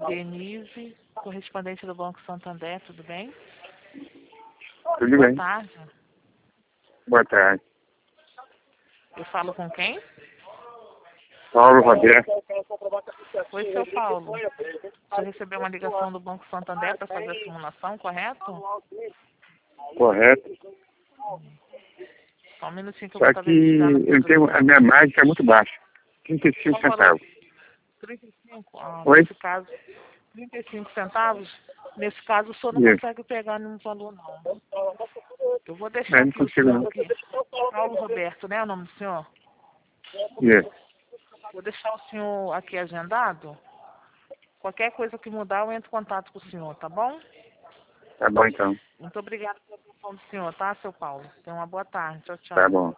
Denise, correspondente do Banco Santander, tudo bem? Tudo Boa bem. tarde. Boa tarde. Eu falo com quem? Paulo Roberto. Oi, seu Paulo. Você recebeu uma ligação do Banco Santander para fazer a simulação, correto? Correto. Só um minutinho que eu vou Só estar que verificando aqui. eu tenho, a minha margem está muito baixa. 35 Qual o valor? centavos. 35? Oi? Nesse caso, 35 centavos? Nesse caso, o senhor não Isso. consegue pegar nenhum valor, não. Eu vou Eu deixar não aqui o consigo senhor não. aqui. Paulo Roberto, né, o nome do senhor? Isso. Vou deixar o senhor aqui agendado. Qualquer coisa que mudar, eu entro em contato com o senhor, tá bom? Tá bom então. Muito obrigada pela atenção do senhor, tá, seu Paulo? Tenha uma boa tarde. Tchau, Tá tchau. bom.